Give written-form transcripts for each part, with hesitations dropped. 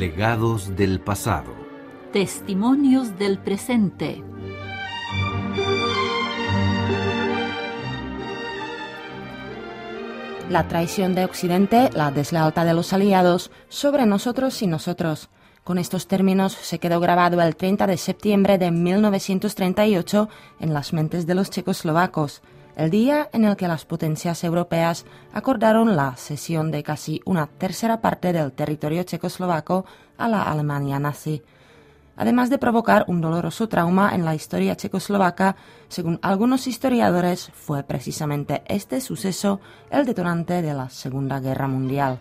Legados del pasado. Testimonios del presente. La traición de Occidente, la deslealtad de los aliados, sobre nosotros y nosotros. Con estos términos se quedó grabado el 30 de septiembre de 1938 en las mentes de los checoslovacos, el día en el que las potencias europeas acordaron la cesión de casi una tercera parte del territorio checoslovaco a la Alemania nazi. Además de provocar un doloroso trauma en la historia checoslovaca, según algunos historiadores, fue precisamente este suceso el detonante de la Segunda Guerra Mundial.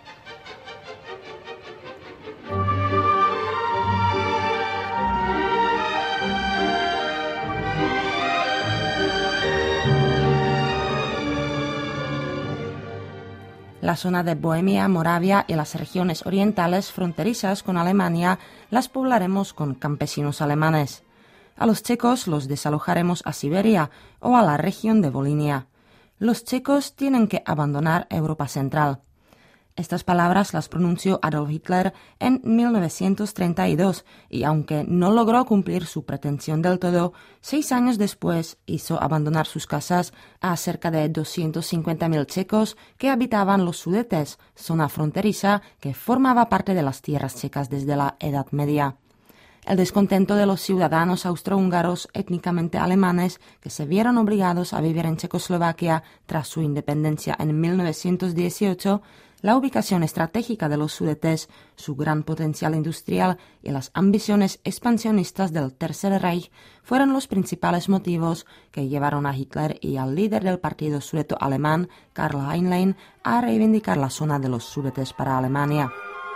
La zona de Bohemia, Moravia y las regiones orientales fronterizas con Alemania las poblaremos con campesinos alemanes. A los checos los desalojaremos a Siberia o a la región de Volinia. Los checos tienen que abandonar Europa Central. Estas palabras las pronunció Adolf Hitler en 1932 y aunque no logró cumplir su pretensión del todo, 6 años después hizo abandonar sus casas a cerca de 250.000 checos que habitaban los Sudetes, zona fronteriza que formaba parte de las tierras checas desde la Edad Media. El descontento de los ciudadanos austrohúngaros étnicamente alemanes que se vieron obligados a vivir en Checoslovaquia tras su independencia en 1918, la ubicación estratégica de los Sudetes, su gran potencial industrial y las ambiciones expansionistas del Tercer Reich fueron los principales motivos que llevaron a Hitler y al líder del partido sudeto alemán, Karl Heinlein, a reivindicar la zona de los Sudetes para Alemania.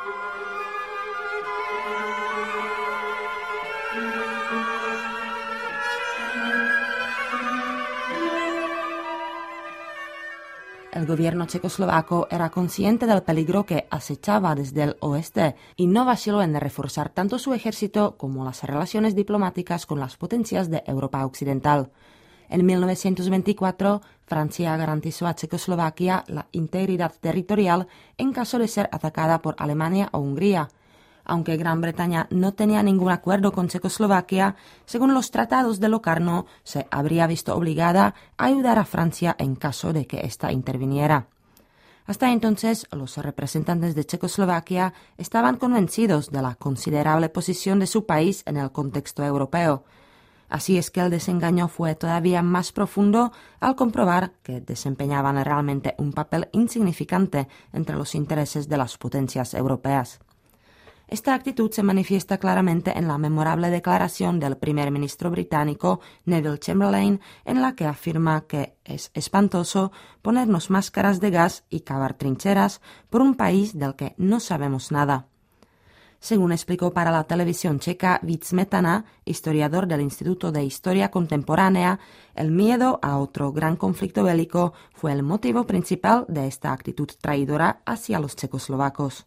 El gobierno checoslovaco era consciente del peligro que acechaba desde el oeste y no vaciló en reforzar tanto su ejército como las relaciones diplomáticas con las potencias de Europa Occidental. En 1924, Francia garantizó a Checoslovaquia la integridad territorial en caso de ser atacada por Alemania o Hungría. Aunque Gran Bretaña no tenía ningún acuerdo con Checoslovaquia, según los tratados de Locarno, se habría visto obligada a ayudar a Francia en caso de que ésta interviniera. Hasta entonces, los representantes de Checoslovaquia estaban convencidos de la considerable posición de su país en el contexto europeo. Así es que el desengaño fue todavía más profundo al comprobar que desempeñaban realmente un papel insignificante entre los intereses de las potencias europeas. Esta actitud se manifiesta claramente en la memorable declaración del primer ministro británico Neville Chamberlain, en la que afirma que es espantoso ponernos máscaras de gas y cavar trincheras por un país del que no sabemos nada. Según explicó para la televisión checa Vít Smetana, historiador del Instituto de Historia Contemporánea, el miedo a otro gran conflicto bélico fue el motivo principal de esta actitud traidora hacia los checoslovacos.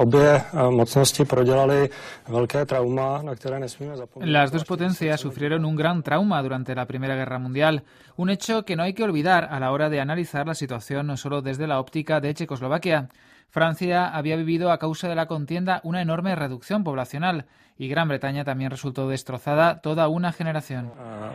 Las dos potencias sufrieron un gran trauma durante la Primera Guerra Mundial, un hecho que no hay que olvidar a la hora de analizar la situación no solo desde la óptica de Checoslovaquia. Francia había vivido a causa de la contienda una enorme reducción poblacional y Gran Bretaña también resultó destrozada toda una generación.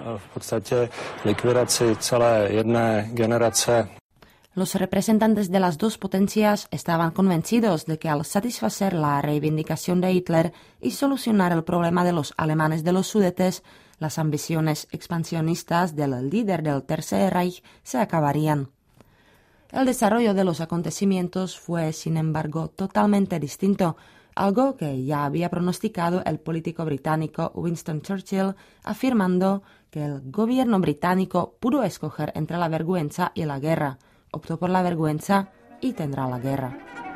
Los representantes de las dos potencias estaban convencidos de que al satisfacer la reivindicación de Hitler y solucionar el problema de los alemanes de los Sudetes, las ambiciones expansionistas del líder del Tercer Reich se acabarían. El desarrollo de los acontecimientos fue, sin embargo, totalmente distinto, algo que ya había pronosticado el político británico Winston Churchill, afirmando que el gobierno británico pudo escoger entre la vergüenza y la guerra. Optó por la vergüenza y tendrá la guerra.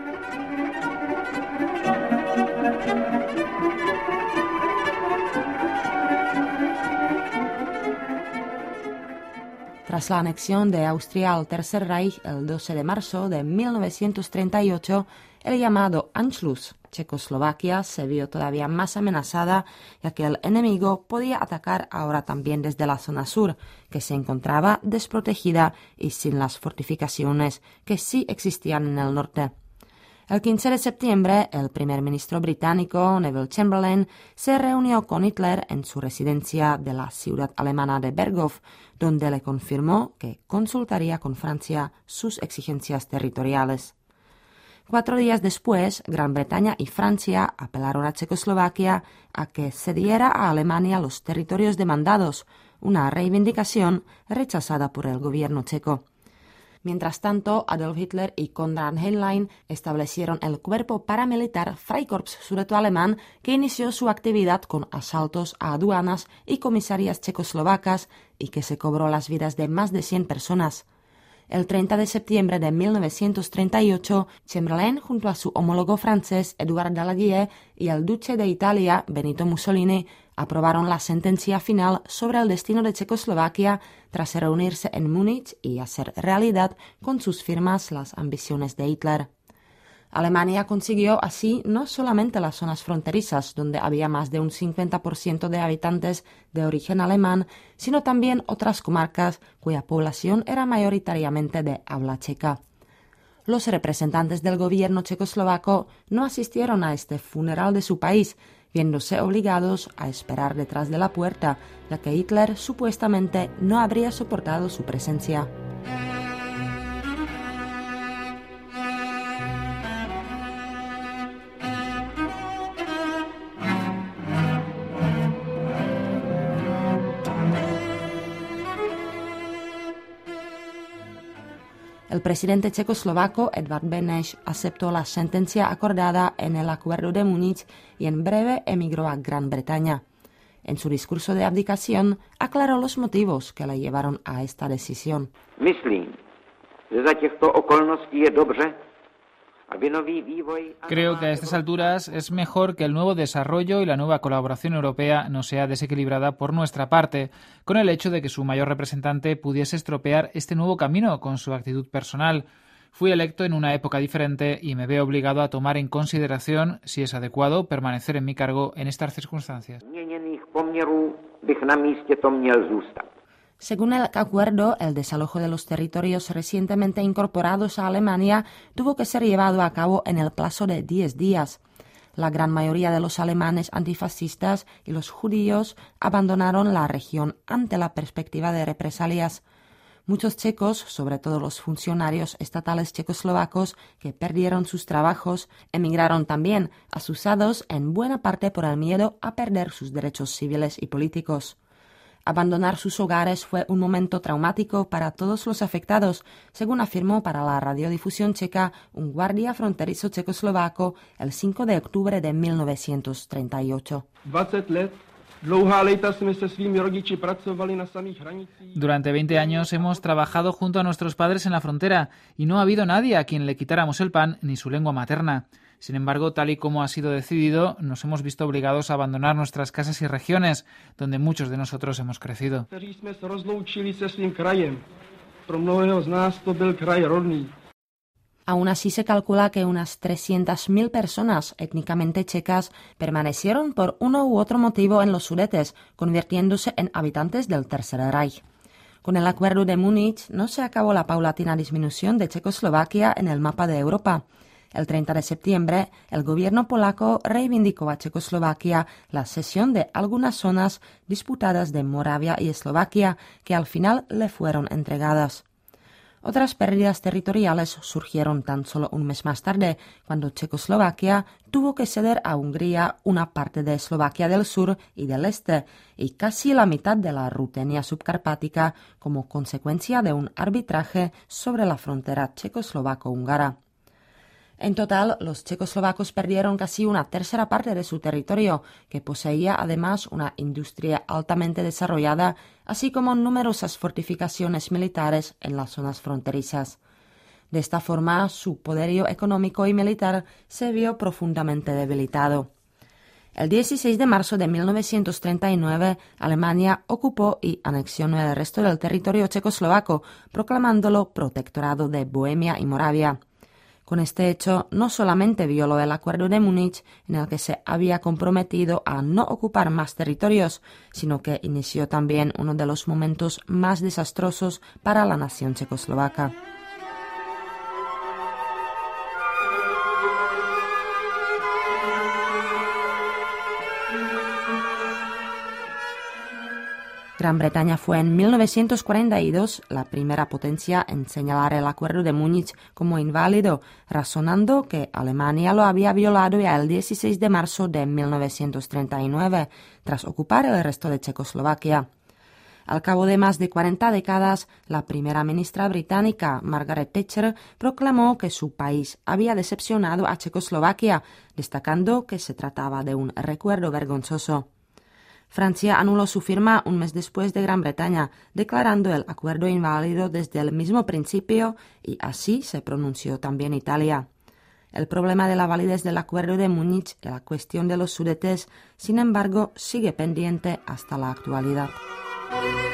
Tras la anexión de Austria al Tercer Reich el 12 de marzo de 1938, el llamado Anschluss, Checoslovaquia, se vio todavía más amenazada, ya que el enemigo podía atacar ahora también desde la zona sur, que se encontraba desprotegida y sin las fortificaciones que sí existían en el norte. El 15 de septiembre, el primer ministro británico Neville Chamberlain se reunió con Hitler en su residencia de la ciudad alemana de Berghof, donde le confirmó que consultaría con Francia sus exigencias territoriales. 4 días después, Gran Bretaña y Francia apelaron a Checoslovaquia a que cediera a Alemania los territorios demandados, una reivindicación rechazada por el gobierno checo. Mientras tanto, Adolf Hitler y Konrad Heinlein establecieron el cuerpo paramilitar Freikorps Sudeto-Alemán, que inició su actividad con asaltos a aduanas y comisarías checoslovacas y que se cobró las vidas de más de 100 personas. El 30 de septiembre de 1938, Chamberlain, junto a su homólogo francés Édouard Daladier y el duque de Italia Benito Mussolini, aprobaron la sentencia final sobre el destino de Checoslovaquia tras reunirse en Múnich y hacer realidad con sus firmas las ambiciones de Hitler. Alemania consiguió así no solamente las zonas fronterizas, donde había más de un 50% de habitantes de origen alemán, sino también otras comarcas cuya población era mayoritariamente de habla checa. Los representantes del gobierno checoslovaco no asistieron a este funeral de su país, viéndose obligados a esperar detrás de la puerta, ya que Hitler supuestamente no habría soportado su presencia. El presidente checoslovaco Edvard Beneš aceptó la sentencia acordada en el Acuerdo de Múnich y en breve emigró a Gran Bretaña. En su discurso de abdicación aclaró los motivos que le llevaron a esta decisión. Creo que a estas alturas es mejor que el nuevo desarrollo y la nueva colaboración europea no sea desequilibrada por nuestra parte, con el hecho de que su mayor representante pudiese estropear este nuevo camino con su actitud personal. Fui electo en una época diferente y me veo obligado a tomar en consideración si es adecuado permanecer en mi cargo en estas circunstancias. Según el acuerdo, el desalojo de los territorios recientemente incorporados a Alemania tuvo que ser llevado a cabo en el plazo de 10 días. La gran mayoría de los alemanes antifascistas y los judíos abandonaron la región ante la perspectiva de represalias. Muchos checos, sobre todo los funcionarios estatales checoslovacos que perdieron sus trabajos, emigraron también, asusados en buena parte por el miedo a perder sus derechos civiles y políticos. Abandonar sus hogares fue un momento traumático para todos los afectados, según afirmó para la radiodifusión checa un guardia fronterizo checoslovaco el 5 de octubre de 1938. Durante 20 años hemos trabajado junto a nuestros padres en la frontera y no ha habido nadie a quien le quitáramos el pan ni su lengua materna. Sin embargo, tal y como ha sido decidido, nos hemos visto obligados a abandonar nuestras casas y regiones, donde muchos de nosotros hemos crecido. Aún así se calcula que unas 300.000 personas étnicamente checas permanecieron por uno u otro motivo en los Sudetes, convirtiéndose en habitantes del Tercer Reich. Con el Acuerdo de Múnich no se acabó la paulatina disminución de Checoslovaquia en el mapa de Europa. El 30 de septiembre, el gobierno polaco reivindicó a Checoslovaquia la cesión de algunas zonas disputadas de Moravia y Eslovaquia, que al final le fueron entregadas. Otras pérdidas territoriales surgieron tan solo un mes más tarde, cuando Checoslovaquia tuvo que ceder a Hungría una parte de Eslovaquia del sur y del este y casi la mitad de la Rutenia subcarpática como consecuencia de un arbitraje sobre la frontera checoslovaco-húngara. En total, los checoslovacos perdieron casi una tercera parte de su territorio, que poseía además una industria altamente desarrollada, así como numerosas fortificaciones militares en las zonas fronterizas. De esta forma, su poderío económico y militar se vio profundamente debilitado. El 16 de marzo de 1939, Alemania ocupó y anexionó el resto del territorio checoslovaco, proclamándolo protectorado de Bohemia y Moravia. Con este hecho, no solamente violó el Acuerdo de Múnich, en el que se había comprometido a no ocupar más territorios, sino que inició también uno de los momentos más desastrosos para la nación checoslovaca. Gran Bretaña fue en 1942 la primera potencia en señalar el Acuerdo de Múnich como inválido, razonando que Alemania lo había violado ya el 16 de marzo de 1939, tras ocupar el resto de Checoslovaquia. Al cabo de más de 40 décadas, la primera ministra británica, Margaret Thatcher, proclamó que su país había decepcionado a Checoslovaquia, destacando que se trataba de un recuerdo vergonzoso. Francia anuló su firma un mes después de Gran Bretaña, declarando el acuerdo inválido desde el mismo principio, y así se pronunció también Italia. El problema de la validez del Acuerdo de Múnich y la cuestión de los Sudetes, sin embargo, sigue pendiente hasta la actualidad.